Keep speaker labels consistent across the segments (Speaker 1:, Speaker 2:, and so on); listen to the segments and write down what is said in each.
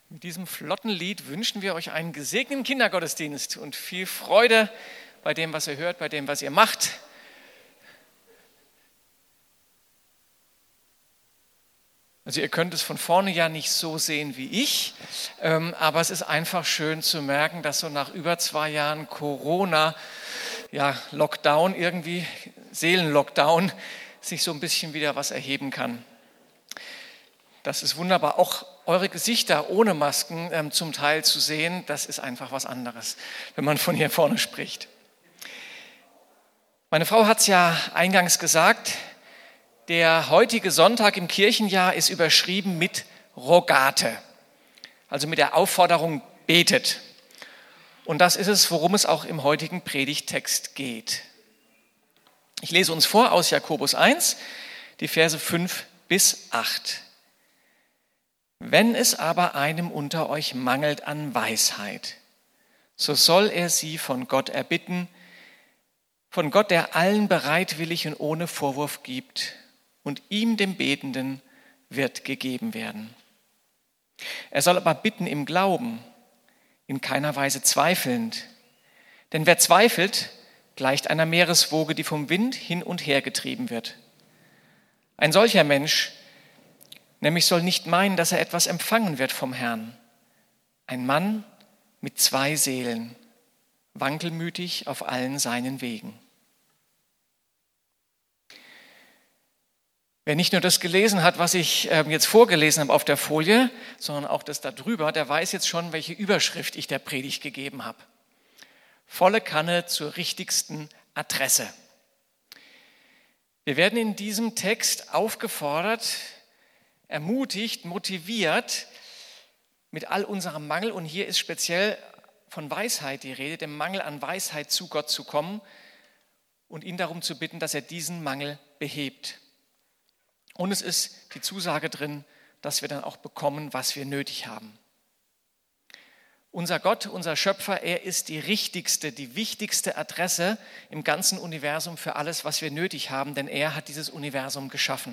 Speaker 1: Mit diesem flotten Lied wünschen wir euch einen gesegneten Kindergottesdienst und viel Freude bei dem, was ihr hört, bei dem, was ihr macht. Also ihr könnt es von vorne ja nicht so sehen wie ich, aber es ist einfach schön zu merken, dass so nach über 2 Jahren Corona, Lockdown irgendwie, Seelenlockdown, sich so ein bisschen wieder was erheben kann. Das ist wunderbar. Auch eure Gesichter ohne Masken zum Teil zu sehen, das ist einfach was anderes, wenn man von hier vorne spricht. Meine Frau hat es ja eingangs gesagt, der heutige Sonntag im Kirchenjahr ist überschrieben mit Rogate, also mit der Aufforderung, betet. Und das ist es, worum es auch im heutigen Predigttext geht. Ich lese uns vor aus Jakobus 1, die Verse 5 bis 8. Wenn es aber einem unter euch mangelt an Weisheit, so soll er sie von Gott erbitten, von Gott, der allen bereitwillig und ohne Vorwurf gibt, und ihm, dem Betenden, wird gegeben werden. Er soll aber bitten im Glauben, in keiner Weise zweifelnd. Denn wer zweifelt, gleicht einer Meereswoge, die vom Wind hin und her getrieben wird. Ein solcher Mensch nämlich soll nicht meinen, dass er etwas empfangen wird vom Herrn. Ein Mann mit 2 Seelen, wankelmütig auf allen seinen Wegen. Wer nicht nur das gelesen hat, was ich jetzt vorgelesen habe auf der Folie, sondern auch das da drüber, der weiß jetzt schon, welche Überschrift ich der Predigt gegeben habe. Volle Kanne zur richtigsten Adresse. Wir werden in diesem Text aufgefordert, ermutigt, motiviert, mit all unserem Mangel, und hier ist speziell von Weisheit die Rede, dem Mangel an Weisheit zu Gott zu kommen und ihn darum zu bitten, dass er diesen Mangel behebt. Und es ist die Zusage drin, dass wir dann auch bekommen, was wir nötig haben. Unser Gott, unser Schöpfer, er ist die richtigste, die wichtigste Adresse im ganzen Universum für alles, was wir nötig haben, denn er hat dieses Universum geschaffen.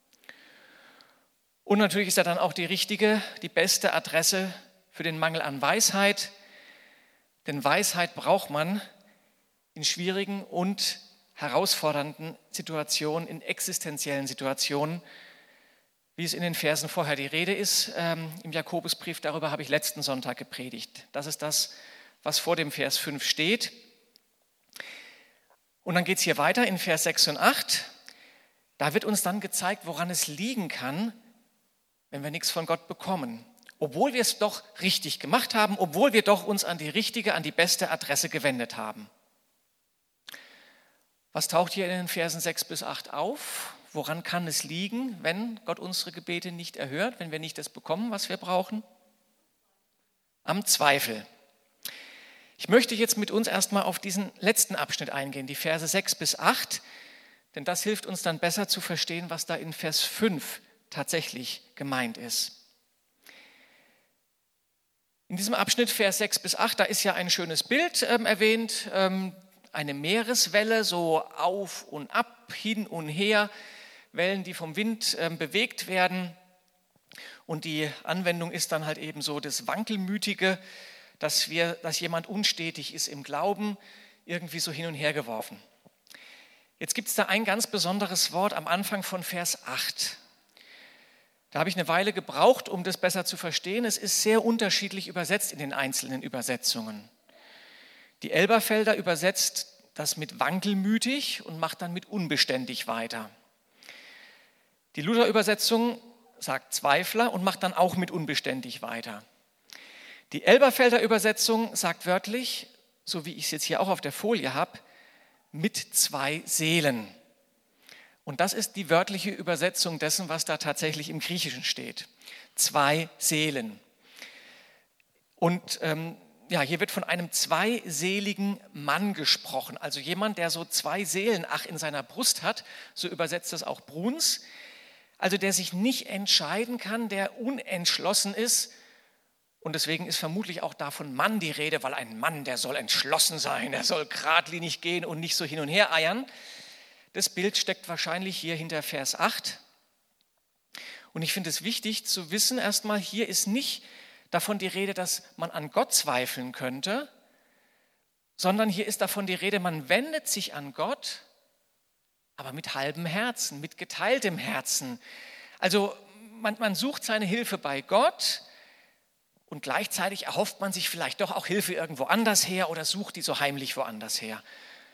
Speaker 1: Und natürlich ist er dann auch die richtige, die beste Adresse für den Mangel an Weisheit, denn Weisheit braucht man in schwierigen und herausfordernden Situationen, in existenziellen Situationen, wie es in den Versen vorher die Rede ist. Im Jakobusbrief, darüber habe ich letzten Sonntag gepredigt. Das ist das, was vor dem Vers 5 steht. Und dann geht es hier weiter in Vers 6 und 8. Da wird uns dann gezeigt, woran es liegen kann, wenn wir nichts von Gott bekommen. Obwohl wir es doch richtig gemacht haben, obwohl wir doch uns an die richtige, an die beste Adresse gewendet haben. Was taucht hier in den Versen 6 bis 8 auf? Woran kann es liegen, wenn Gott unsere Gebete nicht erhört, wenn wir nicht das bekommen, was wir brauchen? Am Zweifel. Ich möchte jetzt mit uns erstmal auf diesen letzten Abschnitt eingehen, die Verse 6 bis 8, denn das hilft uns dann besser zu verstehen, was da in Vers 5 tatsächlich gemeint ist. In diesem Abschnitt, Vers 6 bis 8, da ist ja ein schönes Bild erwähnt, eine Meereswelle, so auf und ab, hin und her, Wellen, die vom Wind bewegt werden. Und die Anwendung ist dann halt eben so das Wankelmütige, dass jemand unstetig ist im Glauben, irgendwie so hin und her geworfen. Jetzt gibt es da ein ganz besonderes Wort am Anfang von Vers 8. Da habe ich eine Weile gebraucht, um das besser zu verstehen. Es ist sehr unterschiedlich übersetzt in den einzelnen Übersetzungen. Die Elberfelder übersetzt das mit wankelmütig und macht dann mit unbeständig weiter. Die Luther-Übersetzung sagt Zweifler und macht dann auch mit unbeständig weiter. Die Elberfelder Übersetzung sagt wörtlich, so wie ich es jetzt hier auch auf der Folie habe, mit 2 Seelen. Und das ist die wörtliche Übersetzung dessen, was da tatsächlich im Griechischen steht. 2 Seelen. Und hier wird von einem zweiseligen Mann gesprochen, also jemand, der so 2 Seelen in seiner Brust hat, so übersetzt das auch Bruns, also der sich nicht entscheiden kann, der unentschlossen ist, und deswegen ist vermutlich auch da von Mann die Rede, weil ein Mann, der soll entschlossen sein, der soll geradlinig gehen und nicht so hin und her eiern. Das Bild steckt wahrscheinlich hier hinter Vers 8. Und ich finde es wichtig zu wissen, erstmal, hier ist nicht davon die Rede, dass man an Gott zweifeln könnte, sondern hier ist davon die Rede, man wendet sich an Gott, aber mit halbem Herzen, mit geteiltem Herzen. Also man sucht seine Hilfe bei Gott und gleichzeitig erhofft man sich vielleicht doch auch Hilfe irgendwo anders her oder sucht die so heimlich woanders her.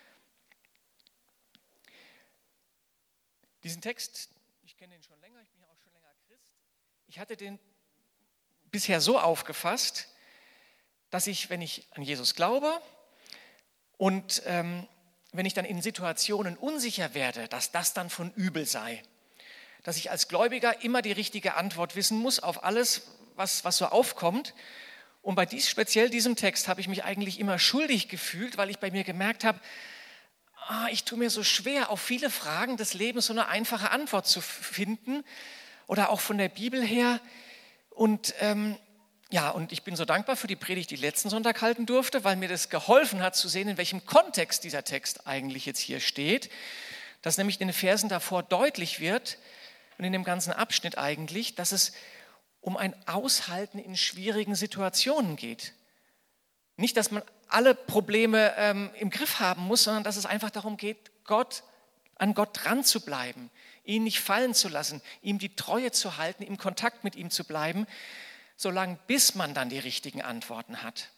Speaker 1: Diesen Text, ich kenne den schon länger, ich bin ja auch schon länger Christ. Ich hatte den bisher so aufgefasst, dass ich, wenn ich an Jesus glaube und wenn ich dann in Situationen unsicher werde, dass das dann von übel sei. Dass ich als Gläubiger immer die richtige Antwort wissen muss auf alles, was so aufkommt. Und bei speziell diesem Text habe ich mich eigentlich immer schuldig gefühlt, weil ich bei mir gemerkt habe, ich tue mir so schwer, auf viele Fragen des Lebens so eine einfache Antwort zu finden oder auch von der Bibel her. Und und ich bin so dankbar für die Predigt, die ich letzten Sonntag halten durfte, weil mir das geholfen hat zu sehen, in welchem Kontext dieser Text eigentlich jetzt hier steht. Dass nämlich in den Versen davor deutlich wird und in dem ganzen Abschnitt eigentlich, dass es um ein Aushalten in schwierigen Situationen geht. Nicht, dass man alle Probleme im Griff haben muss, sondern dass es einfach darum geht, an Gott dran zu bleiben, ihn nicht fallen zu lassen, ihm die Treue zu halten, im Kontakt mit ihm zu bleiben, solange bis man dann die richtigen Antworten hat.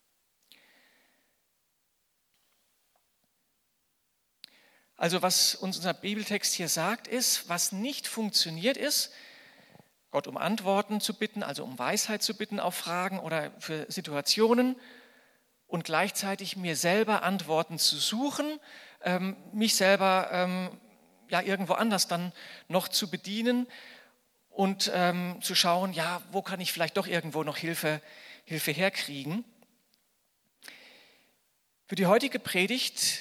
Speaker 1: Also was uns unser Bibeltext hier sagt, ist, was nicht funktioniert ist, Gott um Antworten zu bitten, also um Weisheit zu bitten auf Fragen oder für Situationen und gleichzeitig mir selber Antworten zu suchen, mich selber irgendwo anders dann noch zu bedienen und zu schauen, wo kann ich vielleicht doch irgendwo noch Hilfe herkriegen. Für die heutige Predigt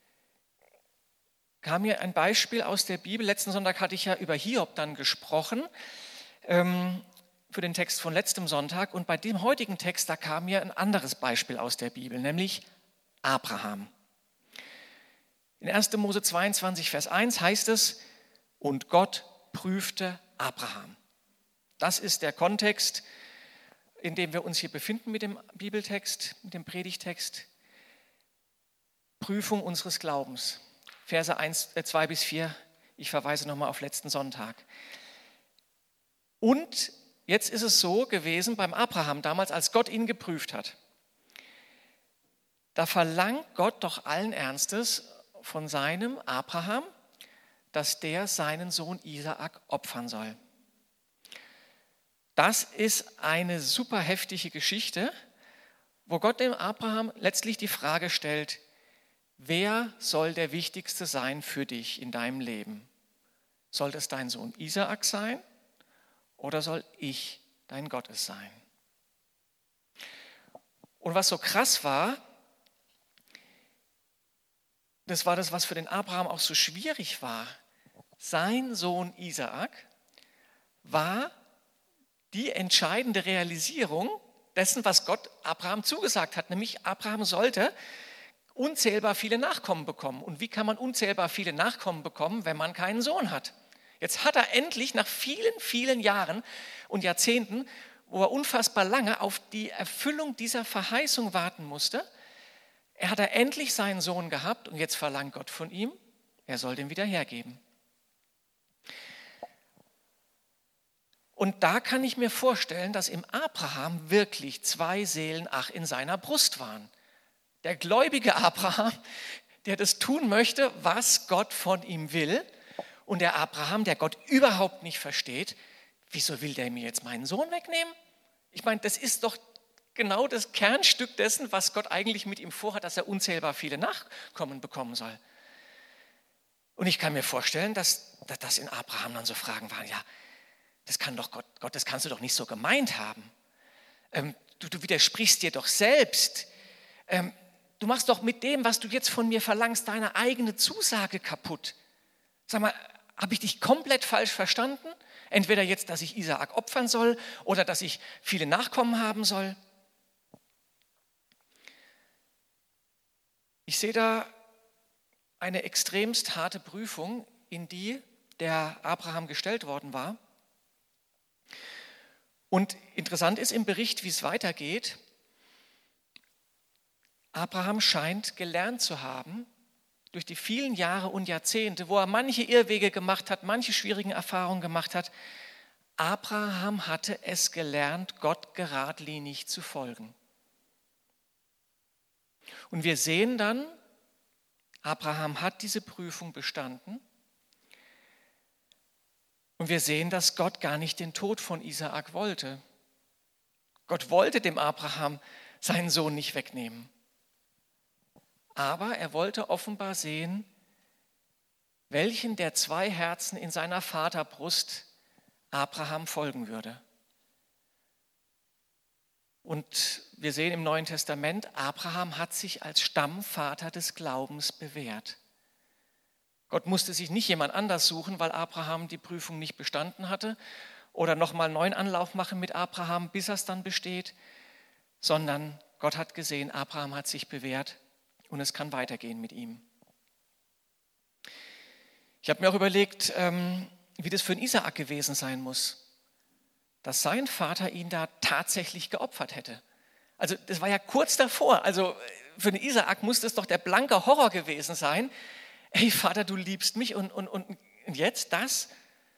Speaker 1: kam mir ein Beispiel aus der Bibel. Letzten Sonntag hatte ich ja über Hiob dann gesprochen, für den Text von letztem Sonntag. Und bei dem heutigen Text, da kam mir ein anderes Beispiel aus der Bibel, nämlich Abraham. In 1. Mose 22, Vers 1 heißt es, und Gott prüfte Abraham. Das ist der Kontext, in dem wir uns hier befinden mit dem Bibeltext, mit dem Predigtext. Prüfung unseres Glaubens. Verse 2 bis 4, ich verweise nochmal auf letzten Sonntag. Und jetzt ist es so gewesen beim Abraham damals, als Gott ihn geprüft hat. Da verlangt Gott doch allen Ernstes von seinem Abraham, dass der seinen Sohn Isaak opfern soll. Das ist eine super heftige Geschichte, wo Gott dem Abraham letztlich die Frage stellt, wer soll der Wichtigste sein für dich in deinem Leben? Soll es dein Sohn Isaak sein oder soll ich dein Gott es sein? Und was so krass war, das war das, was für den Abraham auch so schwierig war. Sein Sohn Isaak war die entscheidende Realisierung dessen, was Gott Abraham zugesagt hat. Nämlich Abraham sollte unzählbar viele Nachkommen bekommen. Und wie kann man unzählbar viele Nachkommen bekommen, wenn man keinen Sohn hat? Jetzt hat er endlich nach vielen, vielen Jahren und Jahrzehnten, wo er unfassbar lange auf die Erfüllung dieser Verheißung warten musste, hat er endlich seinen Sohn gehabt und jetzt verlangt Gott von ihm, er soll den wieder hergeben. Und da kann ich mir vorstellen, dass im Abraham wirklich zwei Seelen in seiner Brust waren. Der gläubige Abraham, der das tun möchte, was Gott von ihm will. Und der Abraham, der Gott überhaupt nicht versteht, wieso will der mir jetzt meinen Sohn wegnehmen? Ich meine, das ist doch genau das Kernstück dessen, was Gott eigentlich mit ihm vorhat, dass er unzählbar viele Nachkommen bekommen soll. Und ich kann mir vorstellen, dass das in Abraham dann so Fragen waren, das kann doch Gott, das kannst du doch nicht so gemeint haben. Du widersprichst dir doch selbst. Du machst doch mit dem, was du jetzt von mir verlangst, deine eigene Zusage kaputt. Sag mal, habe ich dich komplett falsch verstanden? Entweder jetzt, dass ich Isaak opfern soll oder dass ich viele Nachkommen haben soll. Ich sehe da eine extremst harte Prüfung, in die der Abraham gestellt worden war. Und interessant ist im Bericht, wie es weitergeht. Abraham scheint gelernt zu haben, durch die vielen Jahre und Jahrzehnte, wo er manche Irrwege gemacht hat, manche schwierigen Erfahrungen gemacht hat. Abraham hatte es gelernt, Gott geradlinig zu folgen. Und wir sehen dann, Abraham hat diese Prüfung bestanden. Und wir sehen, dass Gott gar nicht den Tod von Isaak wollte. Gott wollte dem Abraham seinen Sohn nicht wegnehmen. Aber er wollte offenbar sehen, welchen der zwei Herzen in seiner Vaterbrust Abraham folgen würde. Und wir sehen im Neuen Testament, Abraham hat sich als Stammvater des Glaubens bewährt. Gott musste sich nicht jemand anders suchen, weil Abraham die Prüfung nicht bestanden hatte oder nochmal einen neuen Anlauf machen mit Abraham, bis er es dann besteht, sondern Gott hat gesehen, Abraham hat sich bewährt und es kann weitergehen mit ihm. Ich habe mir auch überlegt, wie das für einen Isaak gewesen sein muss, dass sein Vater ihn da tatsächlich geopfert hätte. Also das war ja kurz davor, also für den Isaak muss das doch der blanke Horror gewesen sein. Hey Vater, du liebst mich und jetzt das?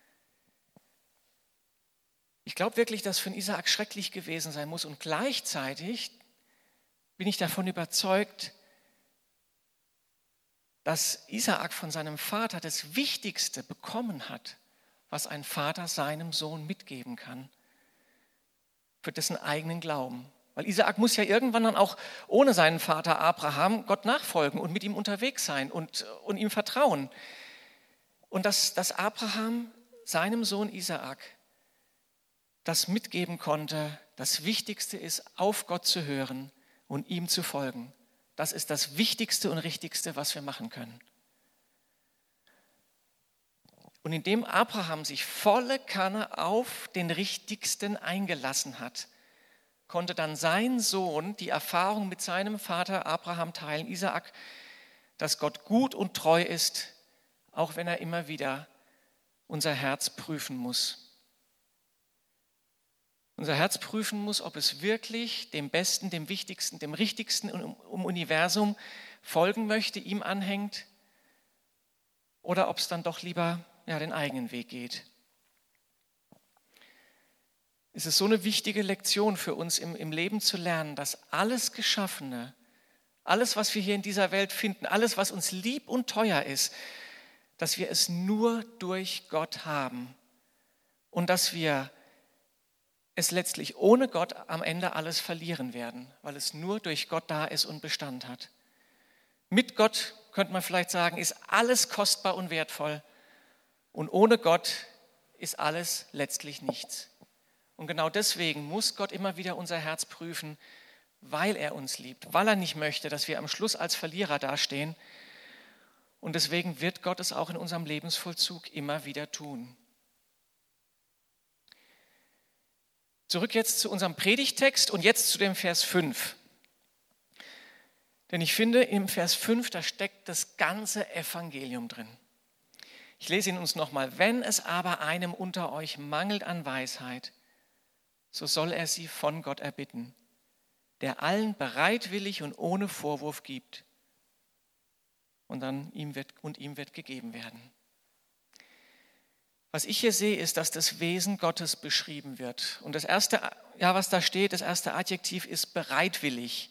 Speaker 1: Ich glaube wirklich, dass für den Isaak schrecklich gewesen sein muss und gleichzeitig bin ich davon überzeugt, dass Isaak von seinem Vater das Wichtigste bekommen hat, was ein Vater seinem Sohn mitgeben kann, für dessen eigenen Glauben. Weil Isaak muss ja irgendwann dann auch ohne seinen Vater Abraham Gott nachfolgen und mit ihm unterwegs sein und ihm vertrauen. Und dass Abraham seinem Sohn Isaak das mitgeben konnte, das Wichtigste ist, auf Gott zu hören und ihm zu folgen. Das ist das Wichtigste und Richtigste, was wir machen können. Und indem Abraham sich volle Kanne auf den Richtigsten eingelassen hat, konnte dann sein Sohn die Erfahrung mit seinem Vater Abraham teilen, Isaak, dass Gott gut und treu ist, auch wenn er immer wieder unser Herz prüfen muss. Unser Herz prüfen muss, ob es wirklich dem Besten, dem Wichtigsten, dem Richtigsten im Universum folgen möchte, ihm anhängt, oder ob es dann doch lieber den eigenen Weg geht. Es ist so eine wichtige Lektion für uns im Leben zu lernen, dass alles Geschaffene, alles, was wir hier in dieser Welt finden, alles, was uns lieb und teuer ist, dass wir es nur durch Gott haben und dass wir es letztlich ohne Gott am Ende alles verlieren werden, weil es nur durch Gott da ist und Bestand hat. Mit Gott, könnte man vielleicht sagen, ist alles kostbar und wertvoll und ohne Gott ist alles letztlich nichts. Und genau deswegen muss Gott immer wieder unser Herz prüfen, weil er uns liebt, weil er nicht möchte, dass wir am Schluss als Verlierer dastehen. Und deswegen wird Gott es auch in unserem Lebensvollzug immer wieder tun. Zurück jetzt zu unserem Predigtext und jetzt zu dem Vers 5. Denn ich finde, im Vers 5, da steckt das ganze Evangelium drin. Ich lese ihn uns nochmal. Wenn es aber einem unter euch mangelt an Weisheit, so soll er sie von Gott erbitten, der allen bereitwillig und ohne Vorwurf gibt. Und ihm wird gegeben werden. Was ich hier sehe, ist, dass das Wesen Gottes beschrieben wird. Und das erste, was da steht, das erste Adjektiv ist bereitwillig.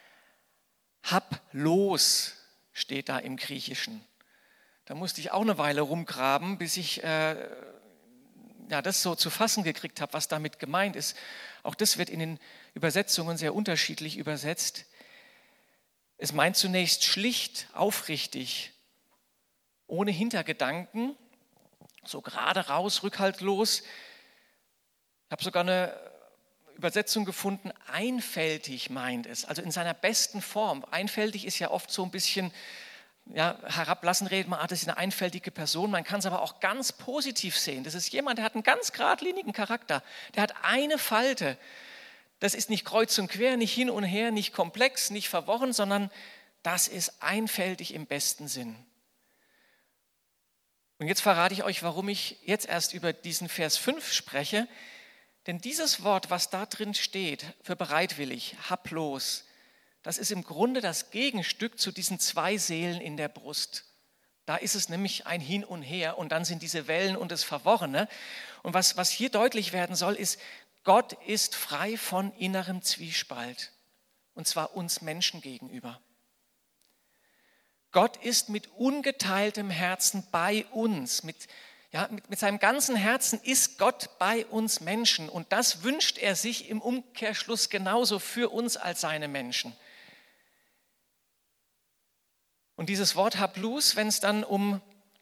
Speaker 1: Hablos steht da im Griechischen. Da musste ich auch eine Weile rumgraben, bis ich das so zu fassen gekriegt habe, was damit gemeint ist. Auch das wird in den Übersetzungen sehr unterschiedlich übersetzt. Es meint zunächst schlicht, aufrichtig, ohne Hintergedanken, so gerade raus, rückhaltlos. Ich habe sogar eine Übersetzung gefunden, einfältig meint es, also in seiner besten Form. Einfältig ist ja oft so ein bisschen herablassen, redet man, das ist eine einfältige Person. Man kann es aber auch ganz positiv sehen. Das ist jemand, der hat einen ganz geradlinigen Charakter. Der hat eine Falte. Das ist nicht kreuz und quer, nicht hin und her, nicht komplex, nicht verworren, sondern das ist einfältig im besten Sinn. Und jetzt verrate ich euch, warum ich jetzt erst über diesen Vers 5 spreche. Denn dieses Wort, was da drin steht, für bereitwillig, haplos, das ist im Grunde das Gegenstück zu diesen zwei Seelen in der Brust. Da ist es nämlich ein Hin und Her und dann sind diese Wellen und das Verworrene. Und was hier deutlich werden soll, ist, Gott ist frei von innerem Zwiespalt. Und zwar uns Menschen gegenüber. Gott ist mit ungeteiltem Herzen bei uns. Mit seinem ganzen Herzen ist Gott bei uns Menschen. Und das wünscht er sich im Umkehrschluss genauso für uns als seine Menschen. Und dieses Wort Haplus, wenn es dann in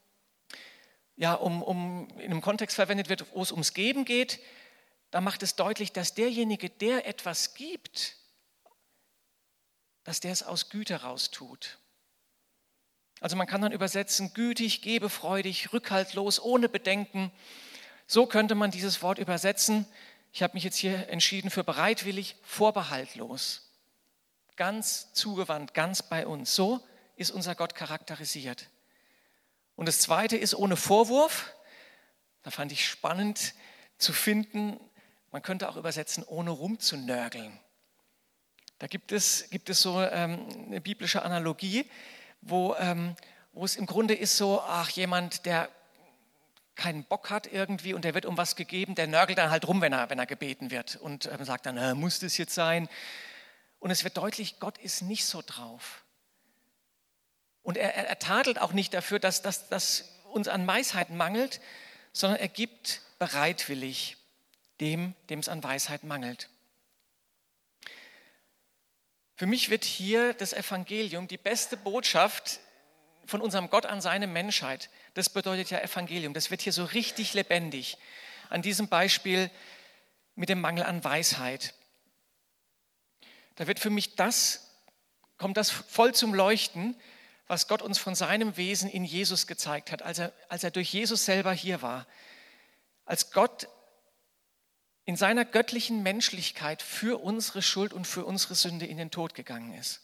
Speaker 1: einem Kontext verwendet wird, wo es ums Geben geht, da macht es deutlich, dass derjenige, der etwas gibt, dass der es aus Güte raus tut. Also man kann dann übersetzen, gütig, gebefreudig, rückhaltlos, ohne Bedenken. So könnte man dieses Wort übersetzen. Ich habe mich jetzt hier entschieden für bereitwillig, vorbehaltlos. Ganz zugewandt, ganz bei uns. So ist unser Gott charakterisiert. Und das Zweite ist ohne Vorwurf. Da fand ich spannend zu finden, man könnte auch übersetzen, ohne rumzunörgeln. Da gibt es so eine biblische Analogie, wo es im Grunde ist so, jemand, der keinen Bock hat irgendwie und der wird um was gegeben, der nörgelt dann halt rum, wenn er gebeten wird und sagt dann, muss das jetzt sein? Und es wird deutlich, Gott ist nicht so drauf. Und er tadelt auch nicht dafür, dass uns an Weisheit mangelt, sondern er gibt bereitwillig dem es an Weisheit mangelt. Für mich wird hier das Evangelium die beste Botschaft von unserem Gott an seine Menschheit. Das bedeutet ja Evangelium. Das wird hier so richtig lebendig. An diesem Beispiel mit dem Mangel an Weisheit. Da wird für mich kommt das voll zum Leuchten, was Gott uns von seinem Wesen in Jesus gezeigt hat, als er durch Jesus selber hier war. Als Gott in seiner göttlichen Menschlichkeit für unsere Schuld und für unsere Sünde in den Tod gegangen ist.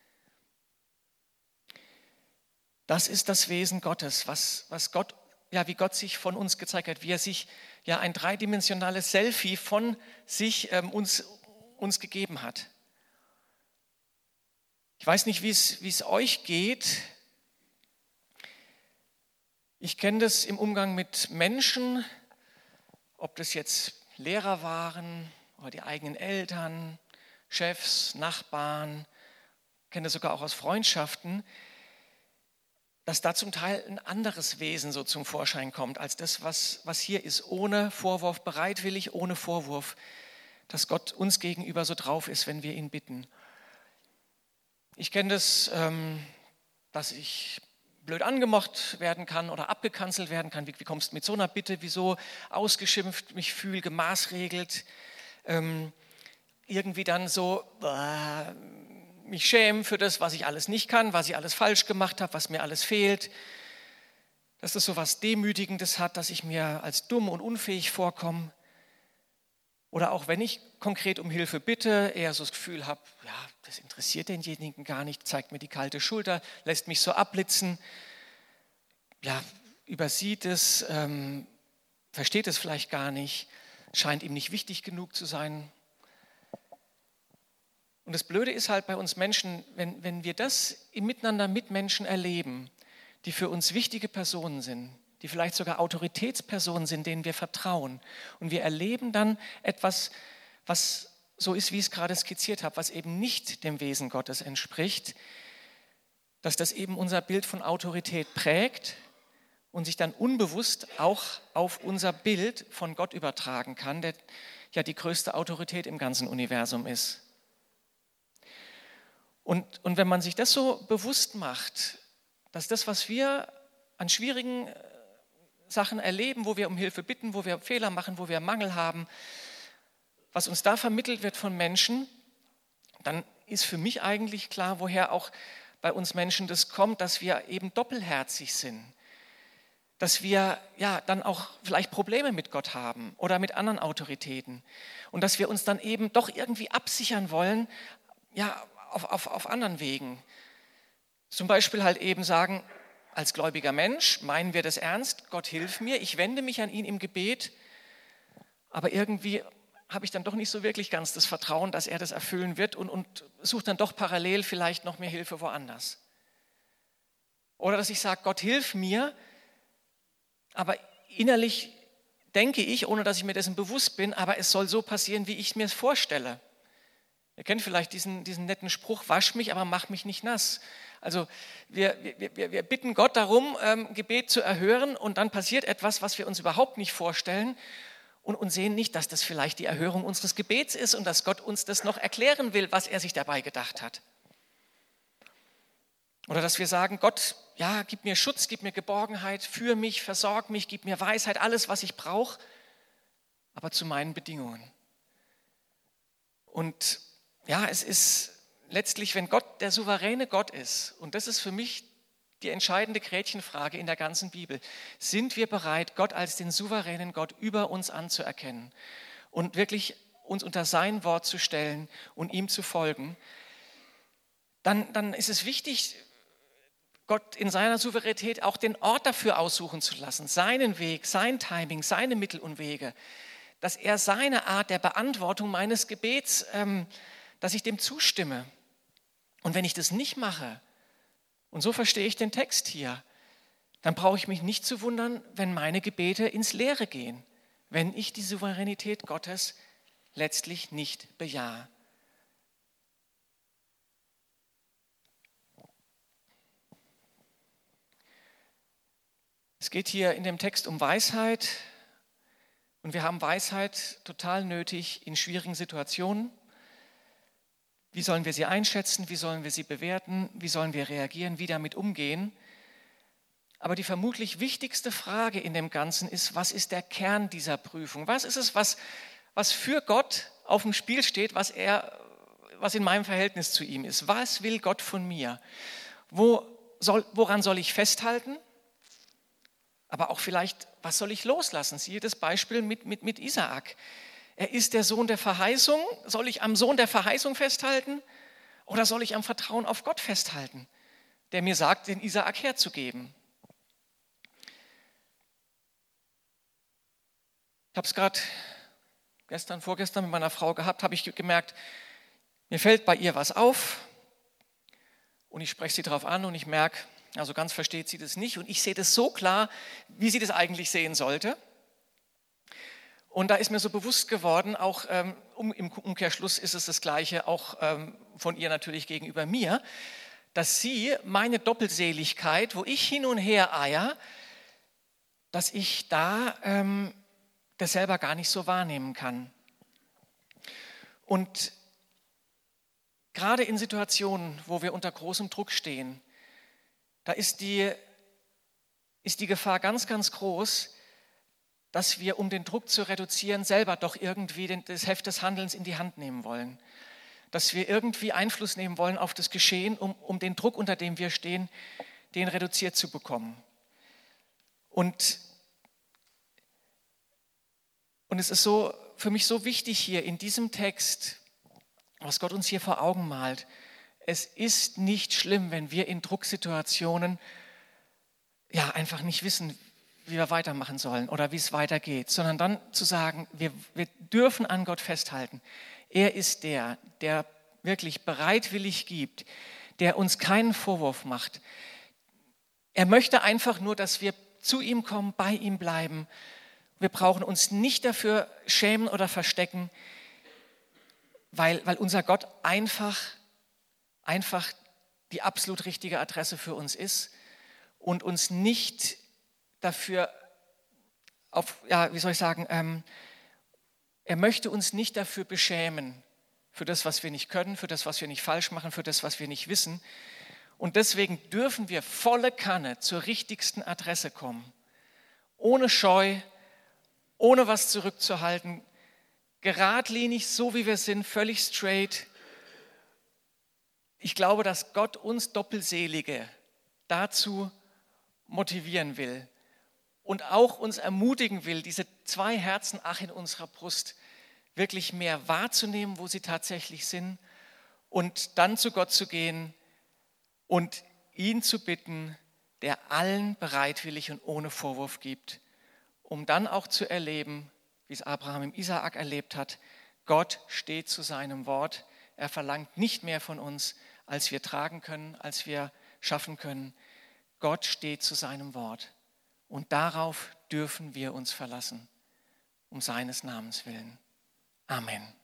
Speaker 1: Das ist das Wesen Gottes, wie Gott sich von uns gezeigt hat, wie er sich ein dreidimensionales Selfie von sich uns gegeben hat. Ich weiß nicht, wie es euch geht. Ich kenne das im Umgang mit Menschen, ob das jetzt Lehrer waren oder die eigenen Eltern, Chefs, Nachbarn, kenne das sogar auch aus Freundschaften, dass da zum Teil ein anderes Wesen so zum Vorschein kommt, als das, was hier ist, ohne Vorwurf, bereitwillig, ohne Vorwurf, dass Gott uns gegenüber so drauf ist, wenn wir ihn bitten. Ich kenne das, dass ich blöd angemacht werden kann oder abgekanzelt werden kann. Wie kommst du mit so einer Bitte, wieso ausgeschimpft, mich fühle, gemaßregelt, irgendwie dann so mich schämen für das, was ich alles nicht kann, was ich alles falsch gemacht habe, was mir alles fehlt. Dass das so was Demütigendes hat, dass ich mir als dumm und unfähig vorkomme. Oder auch wenn ich konkret um Hilfe bitte, eher so das Gefühl habe, das interessiert denjenigen gar nicht, zeigt mir die kalte Schulter, lässt mich so abblitzen, übersieht es, versteht es vielleicht gar nicht, scheint ihm nicht wichtig genug zu sein. Und das Blöde ist halt bei uns Menschen, wenn wir das im Miteinander mit Menschen erleben, die für uns wichtige Personen sind, die vielleicht sogar Autoritätspersonen sind, denen wir vertrauen. Und wir erleben dann etwas, was so ist, wie ich es gerade skizziert habe, was eben nicht dem Wesen Gottes entspricht, dass das eben unser Bild von Autorität prägt und sich dann unbewusst auch auf unser Bild von Gott übertragen kann, der ja die größte Autorität im ganzen Universum ist. Und wenn man sich das so bewusst macht, dass das, was wir an schwierigen Sachen erleben, wo wir um Hilfe bitten, wo wir Fehler machen, wo wir Mangel haben, was uns da vermittelt wird von Menschen, dann ist für mich eigentlich klar, woher auch bei uns Menschen das kommt, dass wir eben doppelherzig sind, dass wir dann auch vielleicht Probleme mit Gott haben oder mit anderen Autoritäten und dass wir uns dann eben doch irgendwie absichern wollen, auf anderen Wegen. Zum Beispiel halt eben sagen, als gläubiger Mensch meinen wir das ernst, Gott hilf mir, ich wende mich an ihn im Gebet, aber irgendwie habe ich dann doch nicht so wirklich ganz das Vertrauen, dass er das erfüllen wird und suche dann doch parallel vielleicht noch mehr Hilfe woanders. Oder dass ich sage, Gott, hilf mir, aber innerlich denke ich, ohne dass ich mir dessen bewusst bin, aber es soll so passieren, wie ich es mir vorstelle. Ihr kennt vielleicht diesen netten Spruch, wasch mich, aber mach mich nicht nass. Also wir bitten Gott darum, Gebet zu erhören und dann passiert etwas, was wir uns überhaupt nicht vorstellen und sehen nicht, dass das vielleicht die Erhörung unseres Gebets ist und dass Gott uns das noch erklären will, was er sich dabei gedacht hat. Oder dass wir sagen, Gott, ja, gib mir Schutz, gib mir Geborgenheit, führe mich, versorg mich, gib mir Weisheit, alles, was ich brauche, aber zu meinen Bedingungen. Und ja, es ist letztlich, wenn Gott der souveräne Gott ist, und das ist für mich die entscheidende Gretchenfrage in der ganzen Bibel, sind wir bereit, Gott als den souveränen Gott über uns anzuerkennen und wirklich uns unter sein Wort zu stellen und ihm zu folgen, dann ist es wichtig, Gott in seiner Souveränität auch den Ort dafür aussuchen zu lassen, seinen Weg, sein Timing, seine Mittel und Wege, dass er seine Art der Beantwortung meines Gebets, dass ich dem zustimme. Und wenn ich das nicht mache, und so verstehe ich den Text hier, dann brauche ich mich nicht zu wundern, wenn meine Gebete ins Leere gehen, wenn ich die Souveränität Gottes letztlich nicht bejahe. Es geht hier in dem Text um Weisheit und wir haben Weisheit total nötig in schwierigen Situationen. Wie sollen wir sie einschätzen? Wie sollen wir sie bewerten? Wie sollen wir reagieren? Wie damit umgehen? Aber die vermutlich wichtigste Frage in dem Ganzen ist, was ist der Kern dieser Prüfung? Was ist es, was für Gott auf dem Spiel steht, was in meinem Verhältnis zu ihm ist? Was will Gott von mir? Woran soll ich festhalten? Aber auch vielleicht, was soll ich loslassen? Siehe das Beispiel mit Isaak. Er ist der Sohn der Verheißung. Soll ich am Sohn der Verheißung festhalten oder soll ich am Vertrauen auf Gott festhalten, der mir sagt, den Isaak herzugeben? Ich habe es gerade vorgestern mit meiner Frau gehabt, habe ich gemerkt, mir fällt bei ihr was auf und ich spreche sie darauf an und ich merke, also ganz versteht sie das nicht und ich sehe das so klar, wie sie das eigentlich sehen sollte. Und da ist mir so bewusst geworden, auch im Umkehrschluss ist es das Gleiche, auch von ihr natürlich gegenüber mir, dass sie meine Doppelseligkeit, wo ich hin und her eier, dass ich da das selber gar nicht so wahrnehmen kann. Und gerade in Situationen, wo wir unter großem Druck stehen, da ist die Gefahr ganz, ganz groß, dass wir, um den Druck zu reduzieren, selber doch irgendwie das Heft des Handelns in die Hand nehmen wollen. Dass wir irgendwie Einfluss nehmen wollen auf das Geschehen, um den Druck, unter dem wir stehen, den reduziert zu bekommen. Und es ist so für mich so wichtig hier in diesem Text, was Gott uns hier vor Augen malt. Es ist nicht schlimm, wenn wir in Drucksituationen einfach nicht wissen, wie wir weitermachen sollen oder wie es weitergeht, sondern dann zu sagen, wir dürfen an Gott festhalten. Er ist der wirklich bereitwillig gibt, der uns keinen Vorwurf macht. Er möchte einfach nur, dass wir zu ihm kommen, bei ihm bleiben. Wir brauchen uns nicht dafür schämen oder verstecken, weil unser Gott einfach die absolut richtige Adresse für uns ist und uns nicht dafür er möchte uns nicht dafür beschämen, für das, was wir nicht können, für das, was wir nicht falsch machen, für das, was wir nicht wissen. Und deswegen dürfen wir volle Kanne zur richtigsten Adresse kommen, ohne Scheu, ohne was zurückzuhalten, geradlinig, so wie wir sind, völlig straight. Ich glaube, dass Gott uns Doppelselige dazu motivieren will und auch uns ermutigen will, diese zwei Herzen in unserer Brust wirklich mehr wahrzunehmen, wo sie tatsächlich sind und dann zu Gott zu gehen und ihn zu bitten, der allen bereitwillig und ohne Vorwurf gibt, um dann auch zu erleben, wie es Abraham im Isaak erlebt hat, Gott steht zu seinem Wort. Er verlangt nicht mehr von uns, als wir tragen können, als wir schaffen können. Gott steht zu seinem Wort. Und darauf dürfen wir uns verlassen, um seines Namens willen. Amen.